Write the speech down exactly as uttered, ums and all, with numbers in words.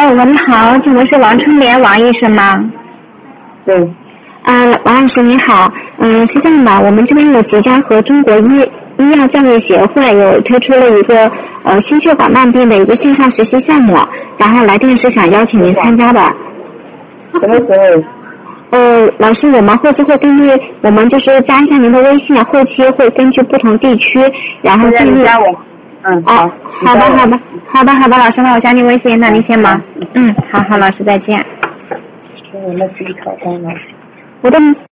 喂，你好，请问是王春莲王医生吗？ 对。 啊、呃，王老师你好，嗯、呃，是这样的，我们这边有即将和中国医医药教育协会有推出了一个呃心血管慢病的一个线上学习项目，然后来电是想邀请您参加的。 什么时候？ 呃，老师，我们后期会根据我们就是加一下您的微信，后期会根据不同地区，然后建议。 加我。嗯，好。 哦，好的，好的，好的，好的，老师，那我加您微信，那您先忙。嗯，好好，老师再见。 我那自己考单了。 我的